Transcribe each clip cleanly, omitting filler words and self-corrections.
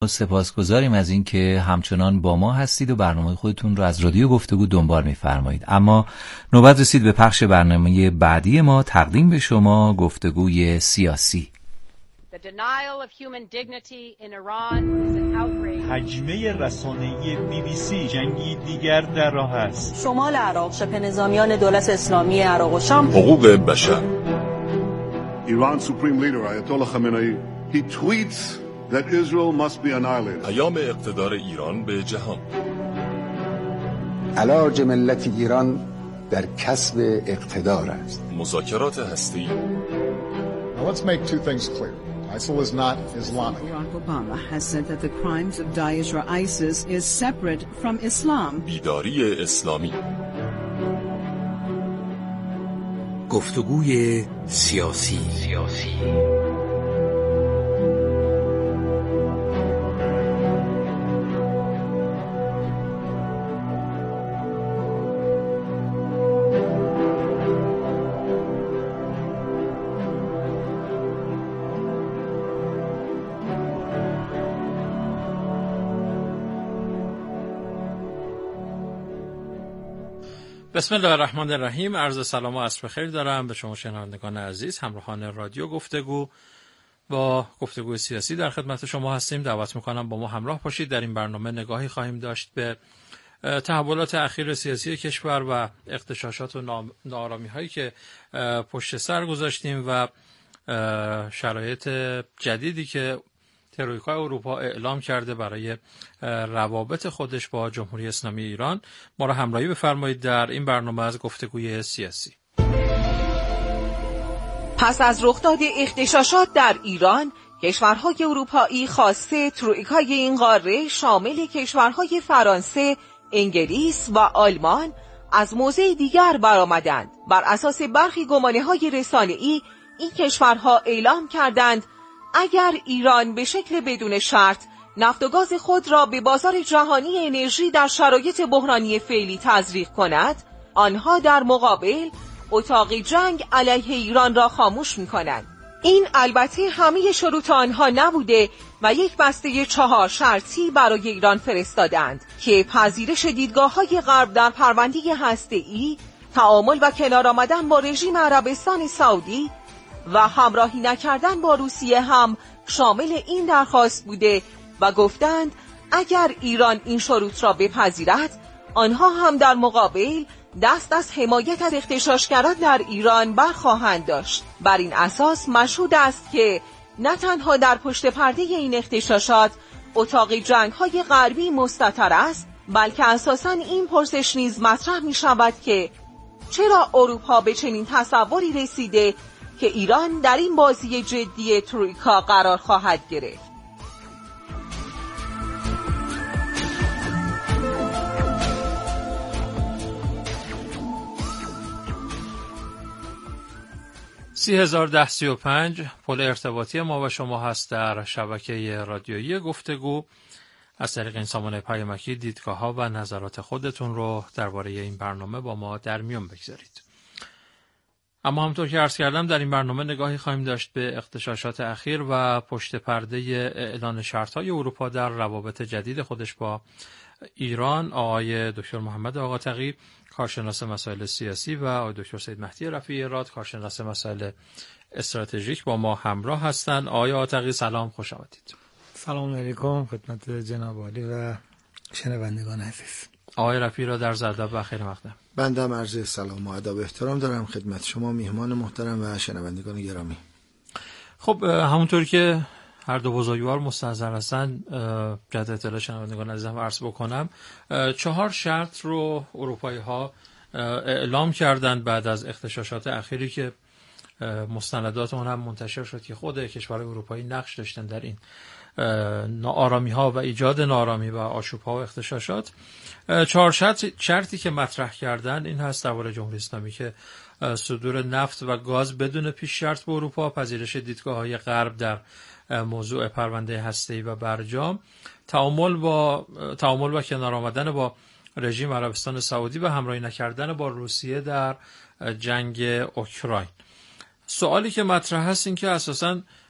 سپاسگزاریم از این که همچنان با ما هستید و برنامه خودتون رو از رادیو گفتگو دنبال می‌فرمایید. اما نوبت رسید به پخش برنامه بعدی ما، تقدیم به شما گفتگوی سیاسی. حجمه رسانه‌ای BBC جنگی دیگر در راه است. شمال عراق، شبه نظامیان دولت اسلامی عراق و شام. حقوق بشر. Iran's supreme leader Ayatollah Khamenei he tweets that Israel must be annihilated. پیام اقتدار ایران به جهان. علاج ملت ایران در کسب اقتدار است. مذاکرات هسته‌ای. Let's make two things clear. ISIL is not Islamic. Barack Obama has said that the crimes of Daesh or ISIS is separate from Islam. بیداری اسلامی. گفتگوی سیاسی. بسم الله الرحمن الرحیم. عرض سلام و عصر بخیر دارم به شما شنوندگان عزیز، همراهان رادیو گفتگو. با گفتگوی سیاسی در خدمت شما هستیم. دعوت میکنم با ما همراه باشید. در این برنامه نگاهی خواهیم داشت به تحولات اخیر سیاسی کشور و اغتشاشات و ناآرامی هایی که پشت سر گذاشتیم و شرایط جدیدی که ترویکای اروپا اعلام کرده برای روابط خودش با جمهوری اسلامی ایران. ما را همراهی بفرمایید در این برنامه از گفتگوی سیاسی. پس از رخداد اغتشاشات در ایران، کشورهای اروپایی خاصه ترویکای این قاره شامل کشورهای فرانسه، انگلیس و آلمان از موضع دیگر برآمدند. بر اساس برخی گمانه‌های رسانه‌ای این کشورها اعلام کردند اگر ایران به شکل بدون شرط نفت و گاز خود را به بازار جهانی انرژی در شرایط بحرانی فعلی تزریق کند، آنها در مقابل اتاق جنگ علیه ایران را خاموش می‌کنند. این البته همه شروط آنها نبوده و یک بسته 4 شرطی برای ایران فرستادند که پذیرش دیدگاه‌های غرب در پرونده هسته‌ای، تعامل و کنار آمدن با رژیم عربستان سعودی و همراهی نکردن با روسیه هم شامل این درخواست بوده و گفتند اگر ایران این شروط را بپذیرد، آنها هم در مقابل دست از حمایت از اغتشاشگران در ایران برخواهند داشت. بر این اساس مشهود است که نه تنها در پشت پرده این اغتشاشات اتاق جنگ‌های غربی مستتر است، بلکه اساساً این پرسش نیز مطرح می‌شود که چرا اروپا به چنین تصوری رسیده که ایران در این بازی جدی ترویکا قرار خواهد گرفت. پل ارتباطی ما و شما هست در شبکه رادیویی گفتگو. از طریق این سامانه پیامکی دیدگاه‌ها و نظرات خودتون رو درباره این برنامه با ما در میون بگذارید. اما همونطور که عرض کردم در این برنامه نگاهی خواهیم داشت به اغتشاشات اخیر و پشت پرده اعلان شرط‌های اروپا در روابط جدید خودش با ایران. آقای دکتر محمد آقاتقی، کارشناس مسائل سیاسی، و آقای دکتر سید مهدی رفیعی راد، کارشناس مسائل استراتژیک با ما همراه هستند. آقای آقاتقی سلام، خوش آمدید. سلام علیکم خدمت جناب عالی و شنوندگان عزیز. آقای رفیعی را در زرده و خیر مقدم. بنده هم عرض سلام و ادب و احترام دارم خدمت شما میهمان محترم و شنوندگان گرامی. خب همونطور که هر دو بزرگوار مستحضر هستن، جهت اطلاع شنوندگان عزیزم عرض بکنم 4 شرط رو اروپایی ها اعلام کردند بعد از اغتشاشات اخیری که مستندات اون هم منتشر شد که خود کشورهای اروپایی نقش داشتن در این ناآرامی ها و ایجاد ناآرامی و آشوب ها و اغتشاشات. 4 شرطی که مطرح کردن این هست درباره جمهوری اسلامی که صدور نفت و گاز بدون پیش شرط به اروپا، پذیرش دیدگاه‌های غرب در موضوع پرونده هسته‌ای و برجام، تعامل و کنار آمدن با رژیم عربستان سعودی و همراهی نکردن با روسیه در جنگ اوکراین. سوالی که مطرح هست این که اساساً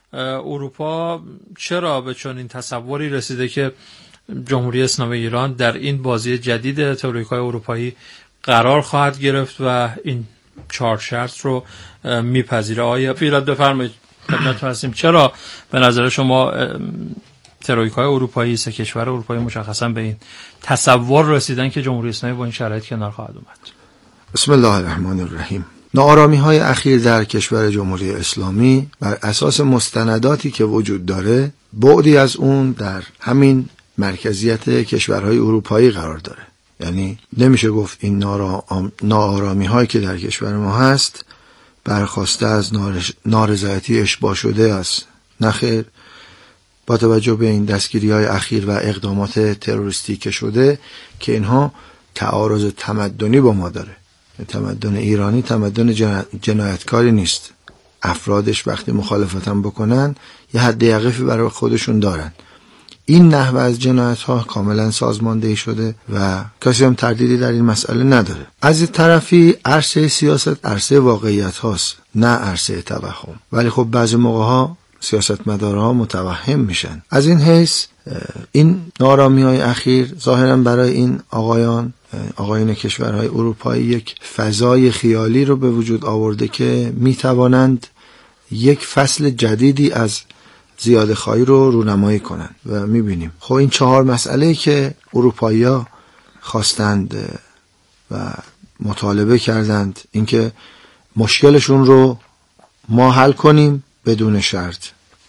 اروپا چرا به چنین تصوری رسیده که جمهوری اسلامی ایران در این بازی جدید تئوریک‌های اروپایی قرار خواهد گرفت و این 4 شرط رو میپذیره؟ آیا پیراد بفرمایید خدمتتون هستیم. چرا به نظر شما تئوریک‌های اروپایی، 3 کشور اروپایی مشخصا به این تصور رسیدن که جمهوری اسلامی با این شرایط کنار خواهد اومد؟ بسم الله الرحمن الرحیم. ناآرامی‌های اخیر در کشور جمهوری اسلامی بر اساس مستنداتی که وجود داره، بعدی از اون در همین مرکزیت کشورهای اروپایی قرار داره. یعنی نمیشه گفت این ناآرامی‌هایی که در کشور ما هست برخواسته از نارضایتی اشباع شده است. نخیر، با توجه به این دستگیری‌های اخیر و اقدامات تروریستی که شده که اینها تعارض تمدنی با ما داره. تمدن ایرانی تمدن جنایتکاری نیست. افرادش وقتی مخالفت هم بکنن یه حد یقفی برای خودشون دارن. این نحوه از جنایت ها کاملا سازماندهی شده و کسی هم تردیدی در این مسئله نداره. از این طرفی عرصه سیاست عرصه واقعیت هاست، نه عرصه توهم. ولی خب بعضی موقع ها سیاستمدارها متوهم میشن. از این حیث این نارامی های اخیر ظاهرا برای این آقایان کشورهای اروپایی یک فضای خیالی رو به وجود آورده که میتوانند یک فصل جدیدی از زیاده خواهی رو رونمایی کنند و میبینیم خب این 4 مسئله که اروپایی‌ها خواستند و مطالبه کردند، اینکه مشکلشون رو ما حل کنیم بدون شرط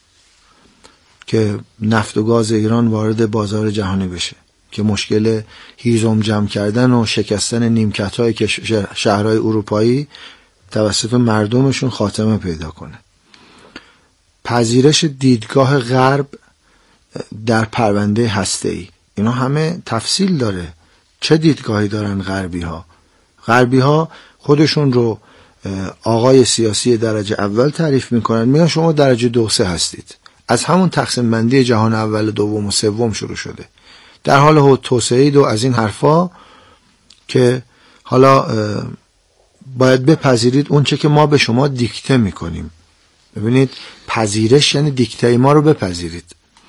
که نفت و گاز ایران وارد بازار جهانی بشه، که مشکل هیزم جمع کردن و شکستن نیمکت‌های شهرهای اروپایی توسط مردمشون خاتمه پیدا کنه، پذیرش دیدگاه غرب در پرونده هسته‌ای. اینا همه تفصیل داره. چه دیدگاهی دارن غربی ها خودشون رو آقای سیاسی درجه اول تعریف میکنن، میگن شما درجه 2 3 هستید. از همون تقسیم بندی جهان اول، دوم و سوم شروع شده، در حال توسعه و از این حرفا که حالا باید بپذیرید اون چه که ما به شما دیکته میکنیم. ببینید، پذیرش یعنی دیکته ما رو بپذیرید.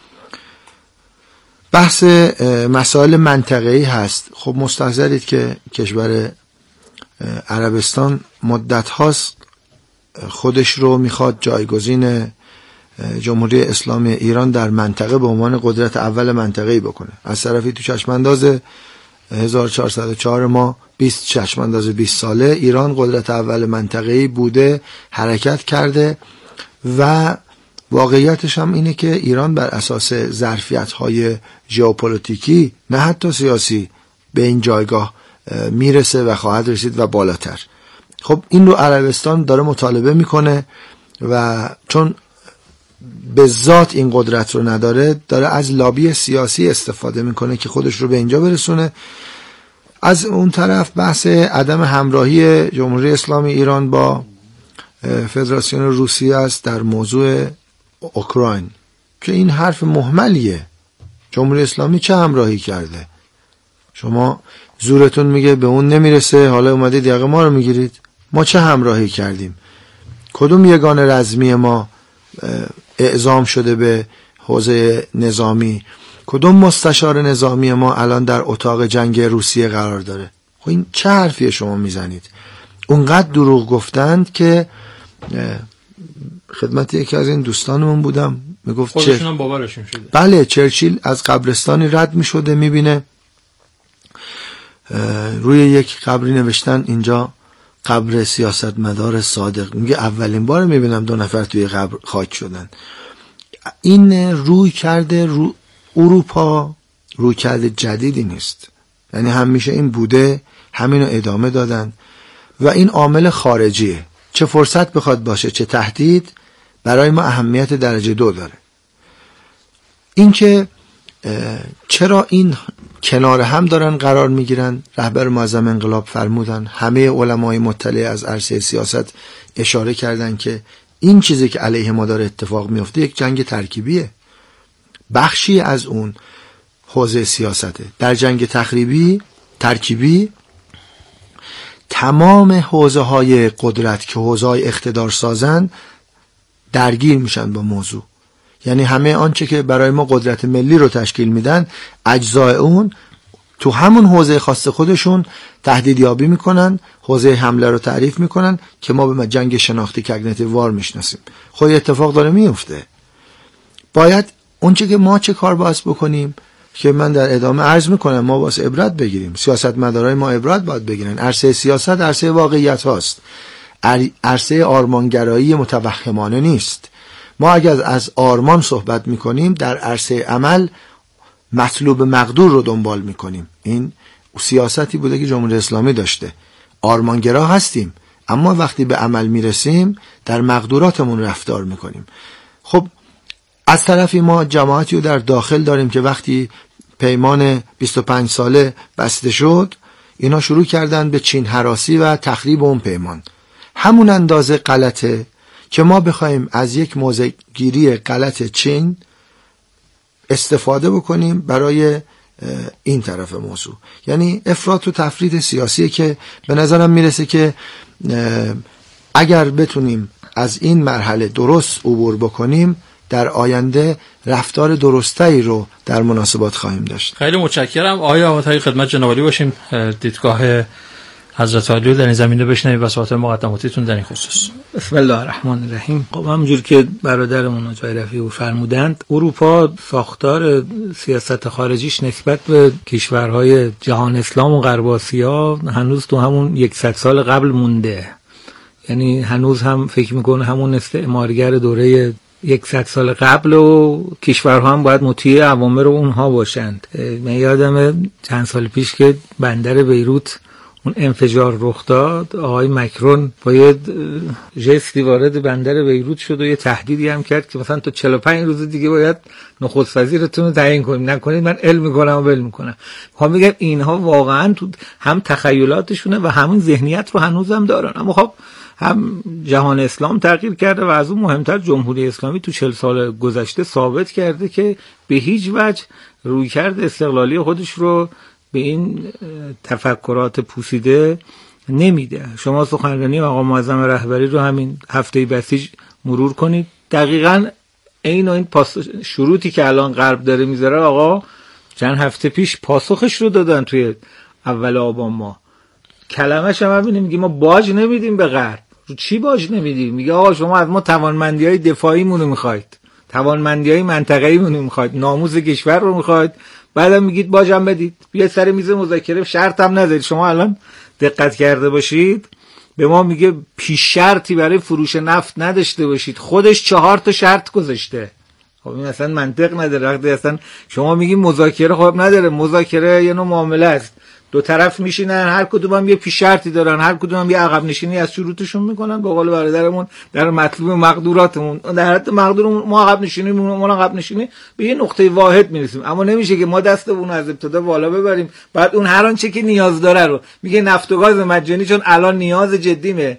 بحث مسائل منطقه‌ای هست. خب مستحضرید که کشور عربستان مدت هاست خودش رو میخواد جایگزین جمهوری اسلامی ایران در منطقه به عنوان قدرت اول منطقه‌ای بکنه. از طرفی تو چشمانداز 1404 ما 20 چشمانداز 20 ساله ایران قدرت اول منطقه‌ای بوده، حرکت کرده و واقعیتش هم اینه که ایران بر اساس ظرفیت‌های ژئوپلیتیکی نه حتی سیاسی به این جایگاه میرسه و خواهد رسید و بالاتر. خب این رو عربستان داره مطالبه میکنه و چون به ذات این قدرت رو نداره، داره از لابی سیاسی استفاده میکنه که خودش رو به اینجا برسونه. از اون طرف بحث عدم همراهی جمهوری اسلامی ایران با فدراسیون روسیه است در موضوع اوکراین که این حرف مهملیه. جمهوری اسلامی چه همراهی کرده؟ شما زورتون میگه به اون نمیرسه، حالا اومدید یقه ما رو میگیرید. ما چه همراهی کردیم؟ کدوم یگان رزمی ما اعزام شده به حوزه نظامی؟ کدوم مستشار نظامی ما الان در اتاق جنگ روسیه قرار داره؟ خب این چه حرفیه شما میزنید؟ اونقدر دروغ گفتند که خدمت یکی از این دوستانمون بودم میگفت خودشون هم باورشون شده. بله، چرچیل از قبرستانی رد میشده، میبینه روی یک قبری نوشتن اینجا قبر سیاستمدار صادق. میگه اولین بار میبینم 2 نفر توی قبر خاک شدن. این روی کرده اروپا روی کرده جدیدی نیست، یعنی همیشه این بوده، همینو ادامه دادن و این عامل خارجیه. چه فرصت بخواد باشه چه تهدید برای ما اهمیت درجه 2 داره. این که چرا این کنار هم دارن قرار میگیرن، رهبر معظم انقلاب فرمودن، همه علمای مطلع از عرصه سیاست اشاره کردن که این چیزی که علیه ما داره اتفاق میفته یک جنگ ترکیبیه، بخشی از اون حوزه سیاسته. در جنگ ترکیبی تمام حوزه های قدرت که حوزه های اقتدار سازن درگیر میشن با موضوع. یعنی همه آنچه که برای ما قدرت ملی رو تشکیل میدن، اجزای اون تو همون حوزه خاص خودشون تهدیدیابی میکنن، حوزه حمله رو تعریف میکنن که ما به جنگ شناختی کاگنیتیو وار میشناسیم. خب اتفاق داره میفته. باید اونچه که ما چه کار باید بکنیم که من در ادامه عرض میکنم، ما باید عبرت بگیریم. سیاستمدارای ما عبرت باید بگیرن. عرصه سیاست عرصه واقعیت هاست، عرصه آرمانگرایی متوهمانه نیست. ما اگر از آرمان صحبت میکنیم، در عرصه عمل مطلوب مقدور رو دنبال میکنیم. این سیاستی بوده که جمهوری اسلامی داشته. آرمانگرا هستیم، اما وقتی به عمل میرسیم در مقدوراتمون رفتار میکنیم. خب از طرفی ما جماعتی رو در داخل داریم که وقتی پیمان 25 ساله بسته شد، اینا شروع کردن به چین هراسی و تخریب اون پیمان. همون اندازه غلطه که ما بخوایم از یک موضع گیری غلط چین استفاده بکنیم برای این طرف موضوع. یعنی افراط و تفرید سیاسی که به نظرم میرسه که اگر بتونیم از این مرحله درست عبور بکنیم، در آینده رفتار درستایی رو در مناسبات خواهیم داشت. خیلی متشکرم. آقای آماده‌ای خدمت جناب عالی باشیم، دیدگاه حضرت عالی رو در این زمینه بشنویم و صحبت مقدماتیتون در این خصوص. بسم الله الرحمن الرحیم. خب همونجور که برادرمون آقای رفیعی فرمودند، اروپا ساختار سیاست خارجیش نسبت به کشورهای جهان اسلام و غرب آسیا هنوز تو همون 100 سال قبل مونده. یعنی هنوز هم فکر میکنه همون استعمارگر دوره 100 سال قبل و کشورها هم باید مطیع اوامر اونها باشند. من یادم چند سال پیش که بندر بیروت اون انفجار رخ داد، آقای مکرون با یه جستی وارد بندر بیروت شد و یه تهدیدی هم کرد که مثلا تو 45 روز دیگه باید نخست وزیرتون رو تعیین کنیم، نکنید من علم میکنم و بل میکنم. خب میگم اینها واقعا تو هم تخیلاتشونه و همون ذهنیت رو هنوز هم دارن. اما خب هم جهان اسلام تغییر کرده و از اون مهمتر جمهوری اسلامی تو 40 سال گذشته ثابت کرده که به هیچ وجه رویکرد استقلالی خودش رو به این تفکرات پوسیده نمیده. شما سخنرانی آقا معظم رهبری رو همین هفته بسیج مرور کنید، دقیقاً این شروطی که الان غرب داره میذاره آقا چند هفته پیش پاسخش رو دادن توی اول آبان ماه. کلمه‌ش هم همینه، میگه ما باج نمیدیم به غرب. رو چی باج نمیدیم؟ میگه آقا شما از ما توانمندی‌های دفاعیمون رو میخواید، توانمندی‌های منطقه‌ایمون رو میخواید، ناموس کشور رو میخواید، بعدم میگید باجم بدید. بیا سر میز مذاکره شرط هم ندارید. شما الان دقت کرده باشید به ما میگه پیش شرطی برای فروش نفت نداشته باشید، خودش 4 تا شرط گذاشته. خب این اصلا منطق نداره. وقتی اصلا شما میگی مذاکره، خب نداره، مذاکره یه نوع معامله است، دو طرف میشینن، هر کدوم هم یه پیش شرطی دارن، هر کدوم هم یه عقب نشینی از شروطشون میکنن. به قول برادرمون در مطلوب مقدوراتمون، در حد مقدور ما عقب نشینی، ما عقب نشینی به یه نقطه واحد میرسیم. اما نمیشه که ما دستمون از ابتدا بالا ببریم، بعد اون هر آنچه که نیاز داره رو میگه نفت و گاز مجانی، چون الان نیاز جدیمه.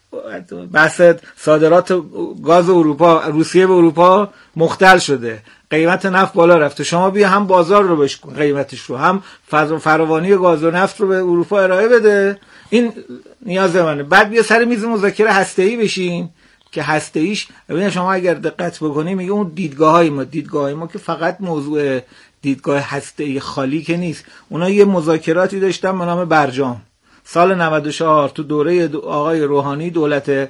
بحث صادرات گاز اروپا، روسیه به اروپا مختل شده، قیمت نفت بالا رفته. شما بیا هم بازار رو بشکن قیمتش رو، هم فراوانی گاز و نفت رو به اروپا ارائه بده. این نیاز منه. بعد بیا سر میز مذاکره هسته‌ای بشین که هسته‌ایش ببین شما اگر دقت بکنید میگه اون دیدگاه‌های ما که فقط موضوع دیدگاه هسته‌ای خالی که نیست. اونا یه مذاکراتی داشتن به نام برجام سال 94 تو دوره آقای روحانی دولت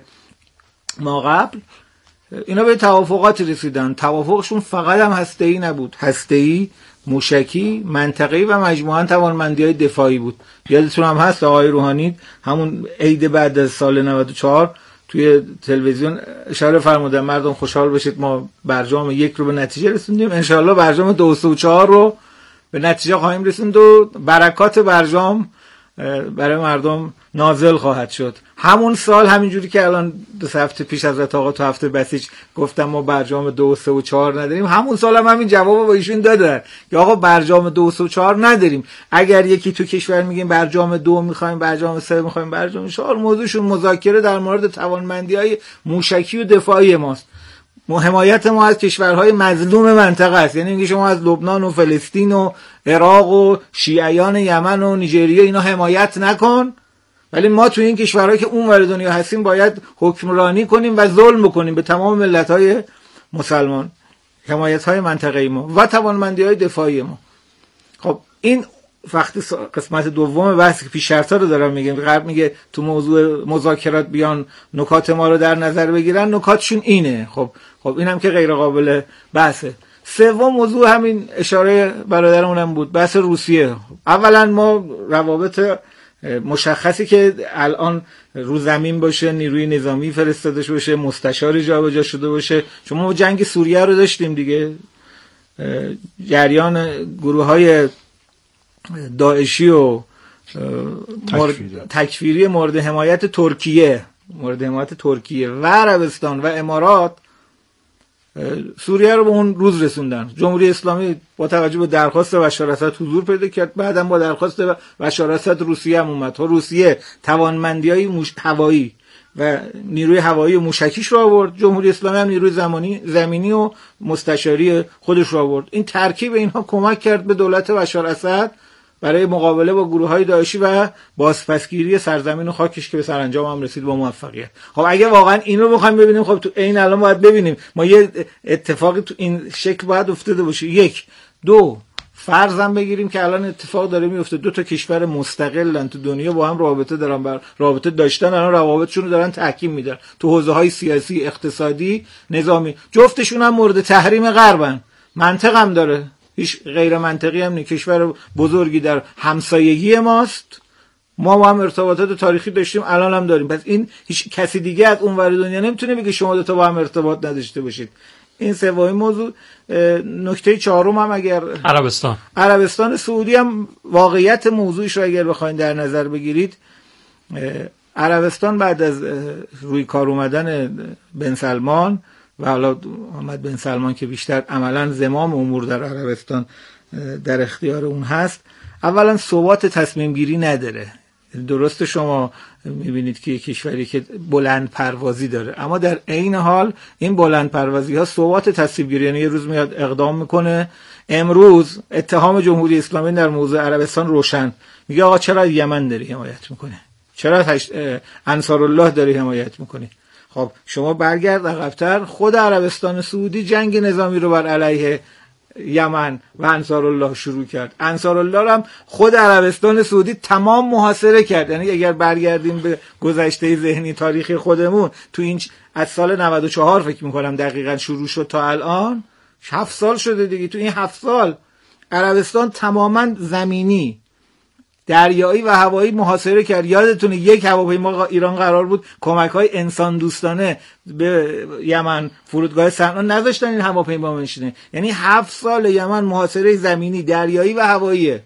ما قبل. اینا به توافقات رسیدن. توافقشون فقط هم هسته‌ای نبود، هسته‌ای، موشکی، منطقه‌ای و مجموعاً توانمندی‌های دفاعی بود. یادتون هم هست آقای روحانی همون عید بعد از سال 94 توی تلویزیون اشاره فرمودن مردم خوشحال بشید ما برجام 1 رو به نتیجه رسوندیم، انشالله برجام 2 و 4 رو به نتیجه خواهیم رسوند و برکات برجام برای مردم نازل خواهد شد. همون سال همینجوری که الان 2 هفته پیش حضرت آقا تو هفته بسیج گفتم ما برجام 2 و 4 نداریم، همون سال هم همین جواب با ایشون دادن که آقا برجام 2 و 4 نداریم. اگر یکی تو کشور میگیم برجام 2 میخوایم، برجام 3 میخوایم، برجام 4، موضوعشون مذاکره در مورد توانمندی‌های موشکی و دفاعی ماست. حمایت ما از کشورهای مظلوم منطقه است. یعنی اینکه شما از لبنان و فلسطین و عراق و شیعیان یمن و نیجریه اینا حمایت نکن، ولی ما تو این کشورهایی که اونور دنیا هستیم باید حکمرانی کنیم و ظلم بکنیم به تمام ملت‌های مسلمان، حمایت‌های منطقه‌ای ما و توانمندی‌های دفاعی ما. خب این وقتی قسمت دوم بحث که پیش شرطا رو دارم میگم، غرب میگه تو موضوع مذاکرات بیان نکات ما رو در نظر بگیرن، نکاتشون اینه. خب اینم که غیر قابل بحثه. سوم موضوع همین اشاره برادرمونم بود، بحث روسیه. اولا ما روابط مشخصی که الان رو زمین باشه، نیروی نظامی فرستاده باشه، مستشار جابجا شده باشه. چون ما جنگ سوریه رو داشتیم دیگه، جریان گروه‌های داعشی و تکفیری مورد حمایت ترکیه و عربستان و امارات سوریه رو به اون روز رسوندن. جمهوری اسلامی با توجه به درخواست بشار اسد حضور پیدا کرد، بعدم با درخواست بشار اسد روسیه هم اومد. روسیه توانمندی‌های هوایی و نیروی هوایی و موشکیش رو آورد، جمهوری اسلامی هم نیروی زمینی و مستشاری خودش رو آورد. این ترکیب اینها کمک کرد به دولت بشار اسد برای مقابله با گروه‌های داعشی و بازپسگیری سرزمین و خاکش که به سرانجام هم رسید با موفقیت. خب اگه واقعا این رو بخوایم ببینیم، خب تو این الان باید ببینیم ما یه اتفاقی تو این شکل باید افتاده باشه. 1 2 فرضاً بگیریم که الان اتفاق داره میفته، 2 تا کشور مستقلن تو دنیا با هم رابطه داشتن، الان روابطشون رو دارن تحکیم میدن تو حوزه‌های سیاسی، اقتصادی، نظامی. جفتشون هم مورد تحریم غربن. منطق هم داره، هیچ غیر منطقی هم نیست. کشور بزرگی در همسایگی ماست، ما با هم ارتباطات تاریخی داشتیم، الان هم داریم. پس این هیچ کسی دیگه از اونور دنیا نمیتونه بگه شما 2 تا با هم ارتباط نداشته باشید. این سومین موضوع. نکته چهارم هم اگر عربستان سعودی هم واقعیت موضوعش رو اگر بخواید در نظر بگیرید، عربستان بعد از روی کار اومدن بن سلمان و حالا محمد بن سلمان که بیشتر عملاً زمام امور در عربستان در اختیار اون هست، اولا ثبات تصمیم گیری نداره. درست شما میبینید که یک کشوری که بلند پروازی داره، اما در عین حال این بلند پروازی ها ثبات تصمیم گیری، یعنی یه روز میاد اقدام میکنه. امروز اتهام جمهوری اسلامی در موضوع عربستان روشن، میگه آقا چرا یمن داری حمایت میکنه، چرا انصارالله داری حمایت میکنی. خب شما برگرد عقب‌تر، خود عربستان سعودی جنگ نظامی رو بر علیه یمن و انصارالله شروع کرد. انصارالله هم خود عربستان سعودی تمام محاصره کرد. یعنی اگر برگردیم به گذشته ذهنی تاریخی خودمون، تو این از سال 94 فکر میکنم دقیقاً شروع شد تا الان 7 سال شده دیگه. تو این 7 سال عربستان تماماً زمینی، دریایی و هوایی محاصره کرد. یادتونه یک هواپیما ایران قرار بود کمک‌های انسان دوستانه به یمن، فرودگاه صنعا نذاشتن این هواپیما بنشینه. یعنی 7 سال یمن محاصره زمینی، دریایی و هوایی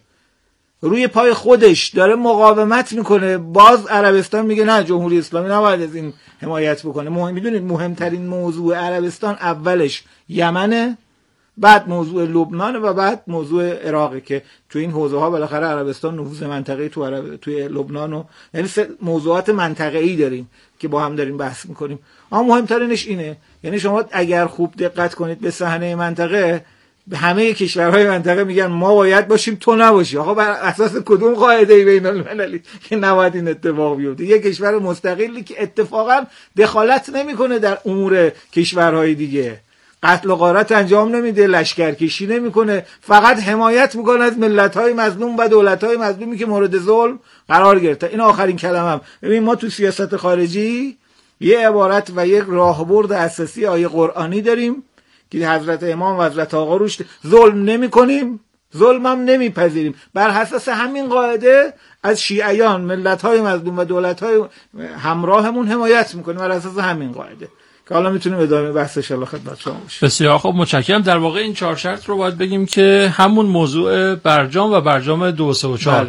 روی پای خودش داره مقاومت میکنه. باز عربستان میگه نه، جمهوری اسلامی نباید از این حمایت بکنه. میدونید مهمترین موضوع عربستان اولش یمنه، بعد موضوع لبنان و بعد موضوع عراق که تو این حوزه ها بالاخره عربستان نفوذ منطقه‌ای توی لبنان و یعنی موضوعات منطقه‌ای داریم که با هم داریم بحث میکنیم. اما مهمترینش اینه، یعنی شما اگر خوب دقت کنید به صحنه منطقه، به همه کشورهای منطقه میگن ما باید باشیم تو نباشی. آقا بر اساس کدوم قاعده بین المللی که نباید این اتفاق بیفته؟ یک کشور مستقلی که اتفاقا دخالت نمیکنه در امور کشورهای دیگه، قتل و غارت انجام نمیده، لشکرکشی نمیکنه، فقط حمایت میکنه از ملت‌های مظلوم و دولت‌های مظلومی که مورد ظلم قرار گرفته. این آخرین کلمم. ببین ما تو سیاست خارجی یه عبارت و یک راهبرد اساسی آیه قرآنی داریم که حضرت امام و حضرت آقا روش ظلم نمی‌کنیم، ظلم هم نمیپذیریم. بر اساس همین قاعده از شیعیان، ملت‌های مظلوم و دولت‌های همراهمون حمایت میکنیم، بر اساس همین قاعده که حالا میتونیم ادامه بحث ان شاء الله خدمت شما باشیم. بسیار خوب، متشکرم. در واقع این 4 شرط رو باید بگیم که همون موضوع برجام و برجام 2 3 و 4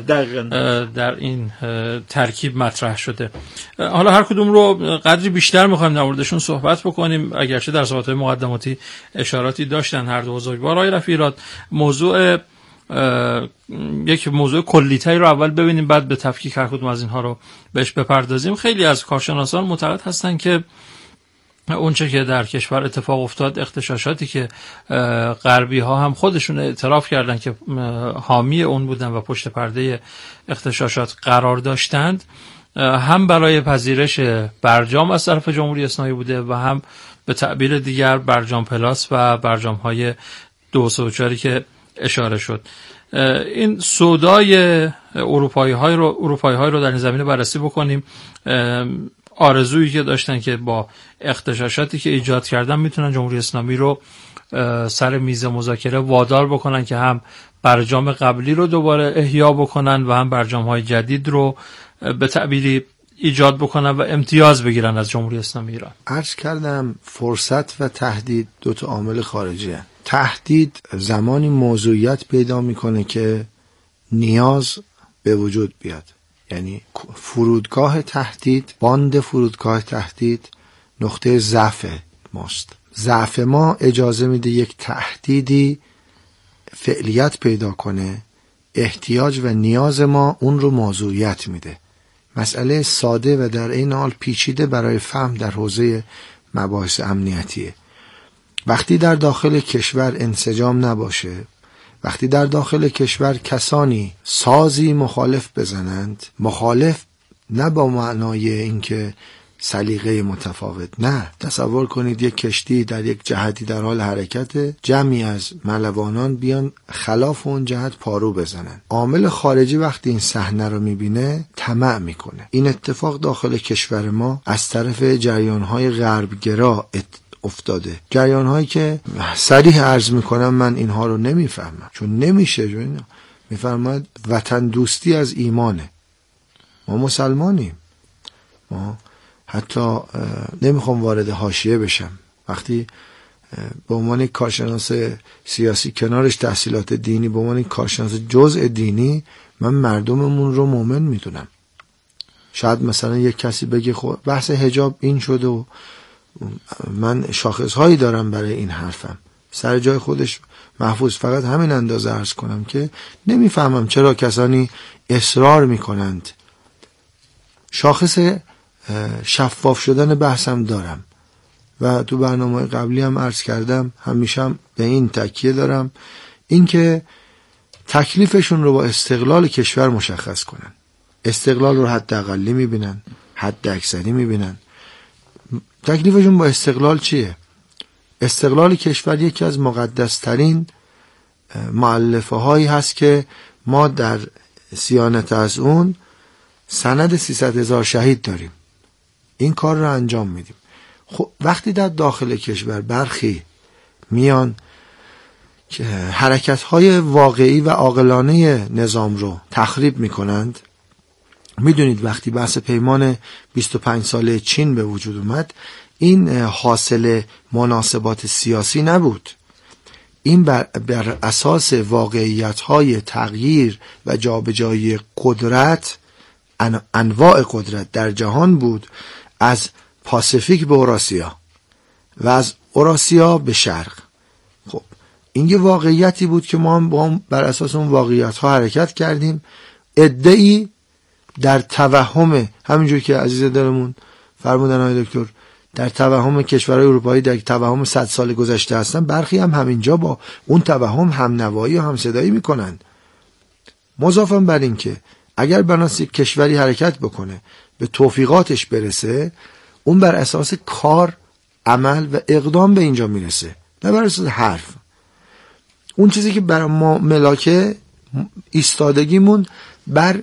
در این ترکیب مطرح شده. حالا هر کدوم رو قدری بیشتر می‌خوایم در موردشون صحبت بکنیم، اگرچه در صحبت‌های مقدماتی اشاراتی داشتن هر دو بزرگوار. آقای رفیع‌راد، یک موضوع کلی‌تری رو اول ببینیم، بعد به تفکیک هر کدوم از اینها رو بهش بپردازیم. خیلی از کارشناسان معتقد هستن که اونچه که در کشور اتفاق افتاد، اغتشاشاتی که غربی ها هم خودشون اعتراف کردن که حامی اون بودن و پشت پرده اغتشاشات قرار داشتند، هم برای پذیرش برجام از طرف جمهوری اسلامی بوده و هم به تعبیر دیگر برجام پلاس و برجام های 234 که اشاره شد. این سودای اروپایی های رو در این زمینه بررسی بکنیم. آرزویی که داشتن که با اغتشاشاتی که ایجاد کردن میتونن جمهوری اسلامی رو سر میز مذاکره وادار بکنن که هم برجام قبلی رو دوباره احیا بکنن و هم برجام های جدید رو به تعبیری ایجاد بکنن و امتیاز بگیرن از جمهوری اسلامی ایران. عرض کردم فرصت و تهدید دو تا عامل خارجی هست. تهدید زمانی موضوعیت پیدا میکنه که نیاز به وجود بیاد، یعنی فرودگاه تهدید، باند فرودگاه تهدید نقطه ضعف ماست. ضعف ما اجازه میده یک تهدیدی فعلیت پیدا کنه، احتیاج و نیاز ما اون رو موضوعیت میده. مسئله ساده و در این حال پیچیده برای فهم در حوزه مباحث امنیتیه. وقتی در داخل کشور انسجام نباشه، وقتی در داخل کشور کسانی سازی مخالف بزنند، مخالف نه با معنای اینکه سلیقه متفاوت، نه، تصور کنید یک کشتی در یک جهتی در حال حرکت، جمعی از ملوانان بیان خلاف اون جهت پارو بزنن. عامل خارجی وقتی این صحنه رو میبینه طمع میکنه. این اتفاق داخل کشور ما از طرف جریانهای غربگرا افتاده، جریانهایی که صریح عرض میکنم من اینها رو نمیفهمم، چون نمیشه. میفرماید وطن دوستی از ایمانه. ما مسلمانیم، ما حتی نمیخوام وارد حاشیه بشم، وقتی به عنوان کارشناس سیاسی کنارش تحصیلات دینی، به عنوان کارشناس جزء دینی، من مردممون رو مؤمن میدونم. شاید مثلا یک کسی بگه خب بحث حجاب این شده و من شاخصهایی دارم برای این حرفم، سر جای خودش محفوظ. فقط همین اندازه عرض کنم که نمیفهمم چرا کسانی اصرار میکنند. شاخص شفاف شدن بحثم دارم و تو برنامه قبلی هم عرض کردم، همیشه به این تکیه دارم، اینکه تکلیفشون رو با استقلال کشور مشخص کنن. استقلال رو حد اقلی میبینن، حد اکثری میبینن. تکلیفشون با استقلال چیه؟ استقلال کشور یکی از مقدسترین مؤلفه هایی هست که ما در صیانت از اون سند 300,000 شهید داریم. این کار رو انجام میدیم. خب وقتی در داخل کشور برخی میان که حرکت‌های واقعی و عاقلانه نظام رو تخریب میکنند، میدونید وقتی بحث پیمان 25 ساله چین به وجود اومد، این حاصل مناسبات سیاسی نبود. این بر اساس واقعیت‌های تغییر و جابجایی قدرت، انواع قدرت در جهان بود، از پاسیفیک به اوراسیا و از اوراسیا به شرق. خب این یه واقعیتی بود که ما هم بر اساس اون واقعیت‌ها حرکت کردیم. عده‌ای در توهم، همینجور که عزیز دلمون فرمودن آقای دکتر، در توهم کشورهای اروپایی در توهم 100 سال گذشته هستن، برخی هم همینجا با اون توهم همنوایی و همصدایی میکنن. مضافاً بر این که اگر بناس یک کشوری حرکت بکنه، به توفیقاتش برسه، اون بر اساس کار، عمل و اقدام به اینجا میرسه، نه بر اساس حرف. اون چیزی که برای ما ملاکه، ایستادگیمون بر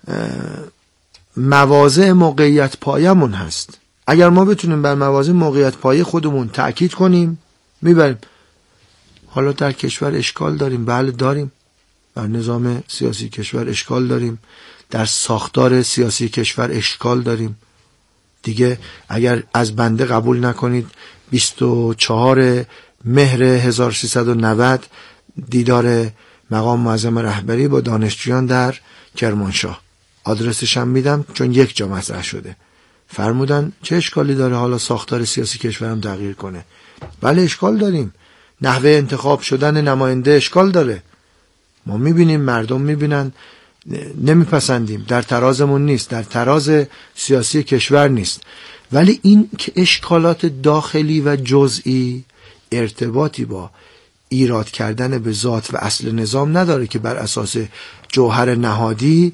مواضع موقعیت پایمون هست. اگر ما بتونیم بر مواضع موقعیت پایه خودمون تأکید کنیم، میبریم. حالا در کشور اشکال داریم، بله داریم، در نظام سیاسی کشور اشکال داریم، در ساختار سیاسی کشور اشکال داریم. دیگه اگر از بنده قبول نکنید، 24 مهر 1390 دیدار مقام معظم رهبری با دانشجویان در کرمانشاه، آدرسش هم میدم چون یک جا مطرح شده. فرمودن چه اشکالی داره حالا ساختار سیاسی کشورم تغییر کنه؟ بله اشکال داریم. نحوه انتخاب شدن نماینده اشکال داره. ما میبینیم، مردم میبینن، نمیپسندیم، در ترازمون نیست، در تراز سیاسی کشور نیست. ولی این که اشکالات داخلی و جزئی ارتباطی با ایراد کردن به ذات و اصل نظام نداره که بر اساس جوهر نهادی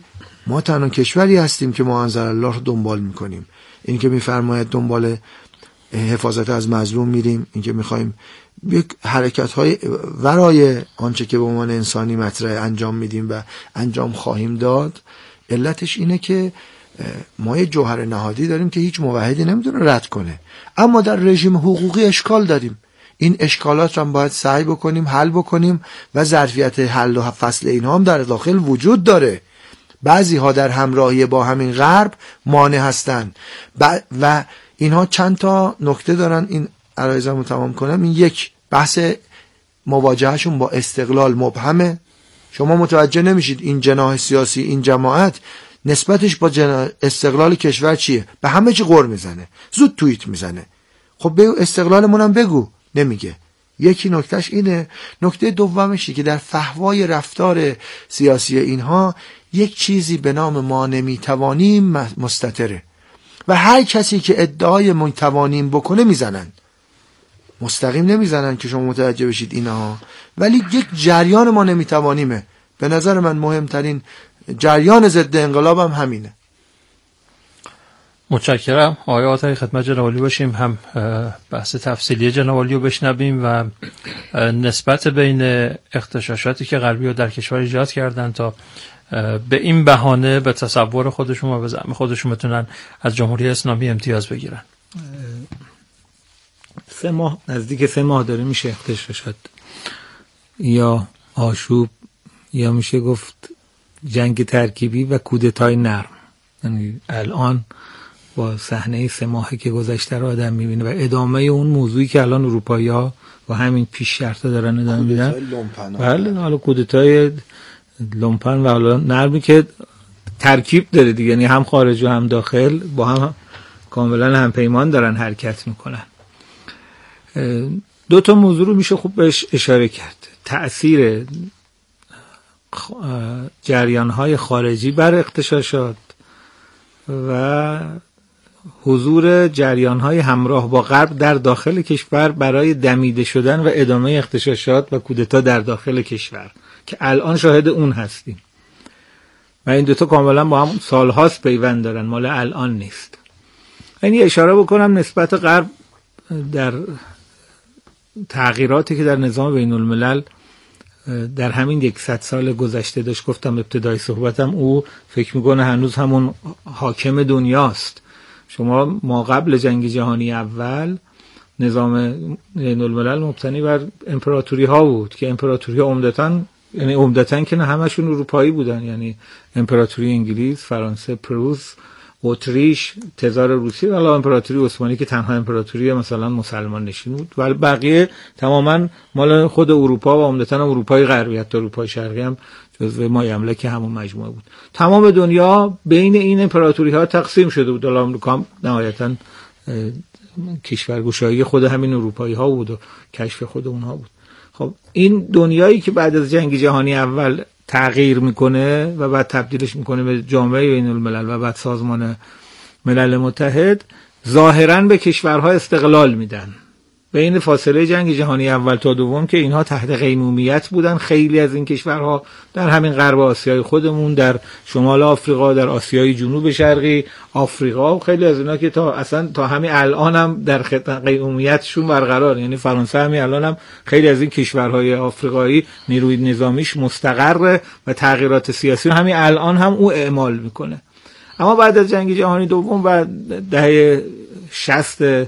ما تنها کشوری هستیم که ما انزلالله رو دنبال میکنیم. این که میفرماید دنبال حفاظت از مظلوم میریم، این که میخوایم یک حرکت‌های ورای آنچه که به عنوان انسانی مطرح انجام میدیم و انجام خواهیم داد، علتش اینه که ما یه جوهر نهادی داریم که هیچ موحدی نمیتونه رد کنه، اما در رژیم حقوقی اشکال داریم. این اشکالات رو هم باید سعی بکنیم حل بکنیم و ظرفیت حل و فصل اینها هم در داخل وجود داره. بعضی ها در همراهی با همین غرب مانع هستن و اینها چند تا نکته دارن. این عرایزم رو تمام کنم. این یک، بحث مواجهشون با استقلال مبهمه. شما متوجه نمیشید این جناح سیاسی، این جماعت نسبتش با استقلال کشور چیه. به همه چی غر میزنه، زود توییت میزنه. خب به استقلالمون هم بگو، نمیگه. یکی نکتهش اینه. نکته دومشی که در فحوای رفتار سیاسی اینها یک چیزی به نام ما نمیتوانیم مستتره و هر کسی که ادعای میتوانیم بکنه میزنن. مستقیم نمیزنن که شما متوجه بشید اینها، ولی یک جریان ما نمیتوانیمه. به نظر من مهمترین جریان ضد انقلاب هم همینه. متشکرم. آقای آتایی خدمت جناب عالی باشیم، هم بحث تفصیلی جناب عالی رو بشنویم و نسبت بین اغتشاشاتی که غربی‌ها در کشور ایجاد کردن تا به این بهانه به تصور خودشون و به زعم خودشون بتونن از جمهوری اسلامی امتیاز بگیرن. 3 ماه، نزدیک 3 ماه داره میشه اغتشاشات یا آشوب یا میشه گفت جنگ ترکیبی و کودتای نرم. یعنی الان با صحنه 3 ماهی که گذشته رو آدم میبینه و ادامه اون موضوعی که الان اروپایی‌ها با همین پیش شرطا دارن ادامه میدن. بله، حالا کودتای لومپن و حالا نرمی که ترکیب داره دیگه، یعنی هم خارج و هم داخل با هم کاملا هم پیمان دارن حرکت میکنن. 2 تا موضوع رو میشه خوب بهش اشاره کرد. تأثیر جریان‌های خارجی بر اغتشاشات و حضور جریان‌های همراه با غرب در داخل کشور برای دمیده شدن و ادامه اغتشاشات و کودتا در داخل کشور که الان شاهد اون هستیم. و این 2 تا کاملا با هم سال‌هاست پیوند دارن، مال الان نیست. یعنی اشاره بکنم نسبت غرب در تغییراتی که در نظام بین الملل در همین 100 سال گذشته داشت. گفتم ابتدای صحبتم او فکر میکنه هنوز همون حاکم دنیاست. شما ما قبل جنگ جهانی اول نظام بین الملل مبتنی بر امپراتوری ها بود که امپراتوری ها عمدتاً که نه همشون اروپایی بودن، یعنی امپراتوری انگلیس، فرانسه، پروس، اتریش، تزار روسیه و امپراتوری عثمانی که تنها امپراتوری مثلا مسلمان نشین بود، ولی بقیه تماما مال خود اروپا و عمدتاً اروپای غربی، حتی اروپای شرقی هم جزو مایملک همون مجموعه بود. تمام دنیا بین این امپراتوری ها تقسیم شده بود. آمریکا نهایتاً کشورگشایی خود همین اروپایی ها بود و کشف خود اونها بود. خب این دنیایی که بعد از جنگ جهانی اول تغییر میکنه و بعد تبدیلش میکنه به جامعه بین الملل و بعد سازمان ملل متحد، ظاهراً به کشورها استقلال میدن. بین فاصله جنگ جهانی اول تا دوم که اینها تحت قیمومیت بودن، خیلی از این کشورها در همین غرب آسیای خودمون، در شمال آفریقا، در آسیای جنوب شرقی آفریقا، و خیلی از اینا که تا همین الان هم در قیمومیتشون برقرار. یعنی فرانسه همین الان هم خیلی از این کشورهای آفریقایی نیروی نظامیش مستقر و تغییرات سیاسی همین الان هم او اعمال میکنه. اما بعد از جنگ جهانی دوم و دهه 60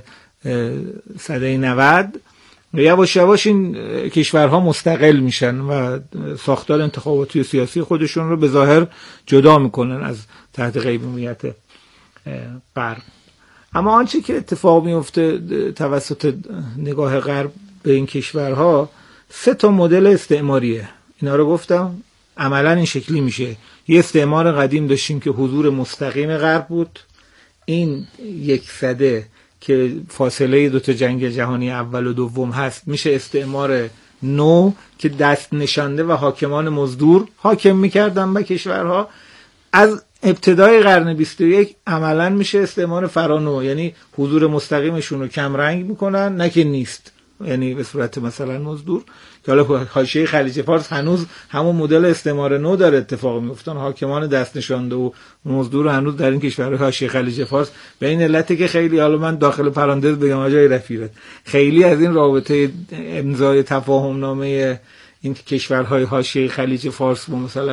سده 90 یواش یواش این کشورها مستقل میشن و ساختار انتخاباتی و سیاسی خودشون رو به ظاهر جدا میکنن از تحت قیمومیت غرب. اما آنچه که اتفاق میفته توسط نگاه غرب به این کشورها، 3 تا مدل استعماریه. اینا رو گفتم عملا این شکلی میشه. یه استعمار قدیم داشتیم که حضور مستقیم غرب بود، این 100 که فاصله 2 تا جنگ جهانی اول و دوم هست میشه استعمار نو که دست نشانده و حاکمان مزدور حاکم میکردن به کشورها. از ابتدای قرن 21 عملا میشه استعمار فرانو، یعنی حضور مستقیمشون رو کم رنگ میکنن، نه که نیست، یعنی به صورت مثلا مزدور، که حالا حاشیه خلیج فارس هنوز همون مدل استعمار نو داره اتفاق میفته، حاکمان دست نشانده و مزدور هنوز در این کشورهای حاشیه خلیج فارس، به این علته که خیلی، حالا من داخل پرانتز بگم آقای رفیقت، خیلی از این رابطه امضای تفاهم نامه این کشورهای حاشیه خلیج فارس با مثلا